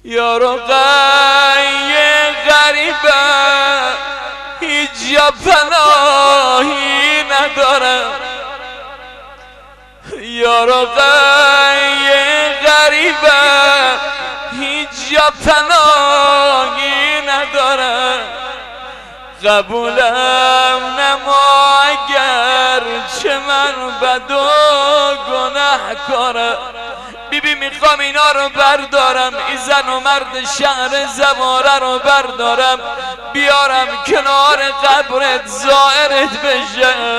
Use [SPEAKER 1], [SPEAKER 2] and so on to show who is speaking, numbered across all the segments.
[SPEAKER 1] یارو قی غریبه هیچ جا پناهی ندارم. یارو قی غریبه هیچ جا پناهی ندارم. قبولم نما اگر چه من بد و گناهکارم. بیبی میخوام اینا رو بردارم، این زن و مرد شهر زواره رو بردارم بیارم کنار قبرت زائرت بشه،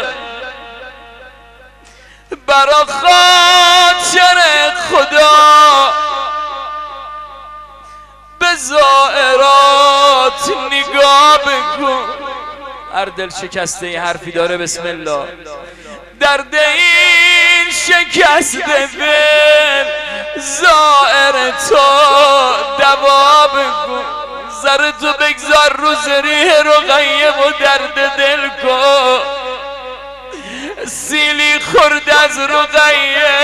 [SPEAKER 1] برا خاطر خدا به زائرات نگاه بکن. هر دل شکسته ای حرفی داره بسم الله. درد این شکست دل زائر تو دوا بکن. زر تو بگذار رو زریح رقیه و درد دل کن. سیلی خورد از رقیه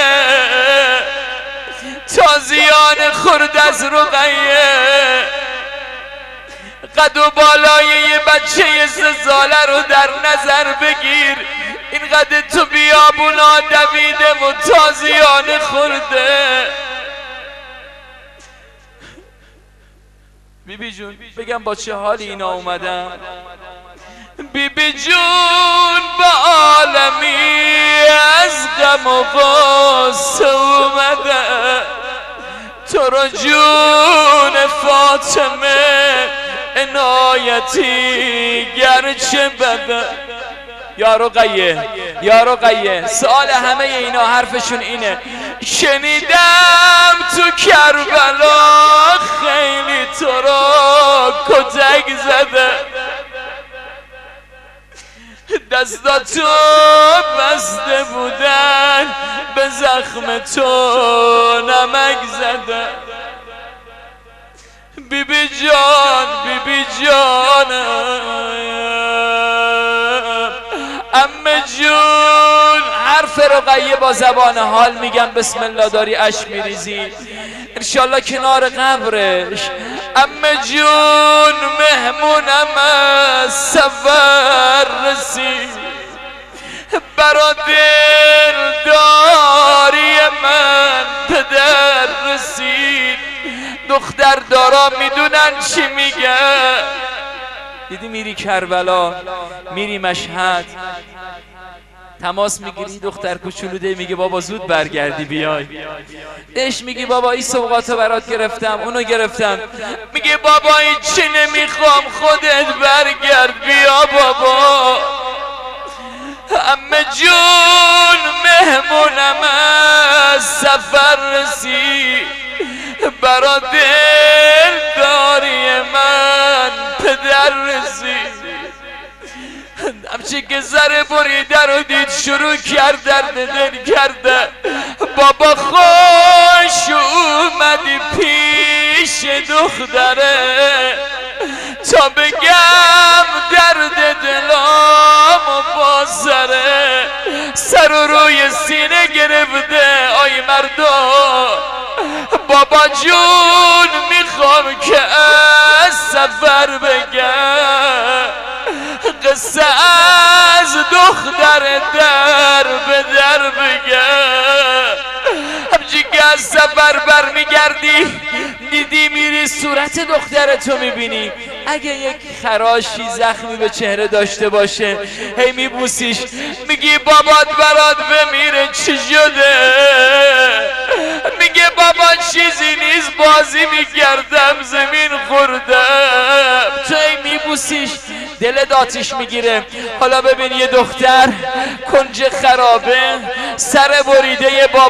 [SPEAKER 1] تازیان خورد از رقیه. قد و بالای یه بچه 3 ساله رو در نظر بگیر. این قد تو بیابونا دویده و تازیان خورده. بیبی جون بگم با چه حالی اینا اومدن؟ بیبی جون با عالمی از غم و غصه اومده. تو رو جون فاطمه عنایتی گرچه بده. یا رقیه سوال همه اینا حرفشون اینه. شنیدم تو کربلا خیلی تو رو کتک زده. دستاتو بسته بودن به زخم تو نمک زده. بیبی جان عمه جون. حرف رقیه با زبان حال میگم بسم الله داری اشک میریزی انشالله کنار قبرش. عمه جون مهمونم از سفر رسید، برا دلداری من پدر رسید. دختر دارا میدونن چی میگه. دیدی میری کربلا میری مشهد تماس میگیری دختر کوچولوده میگه بابا زود برگردی بیای. اش میگی بابا این سوغاتو برات گرفتم اونو گرفتم. میگه بابا این چی نمیخوام خودت برگرد بیا بابا. عمه جون مهمونم از سفر رسید، برا دلداری من پدر رسید. همچه که زر بریده رو دید شروع کرد درد دل کرده. بابا خوش اومدی پیش دختره تا بگم درد دلام و با سر و روی سینه گرفته. آی مردم بابا جون میخوام که از سفر بگم قصه از دختر در به در بگم. همچی که از سفر برمیگردی دیدی میری صورت دخترتو میبینی. اگه یک خراشی زخمی به چهره داشته باشه هی میبوسیش میگی بابات برات بمیره چی شده؟ میگه بابا چیزی نیست بازی میکردم زمین خوردم. تو هی میبوسیش دلت آتیش میگیره. حالا ببین یه دختر کنج خرابه سر بریده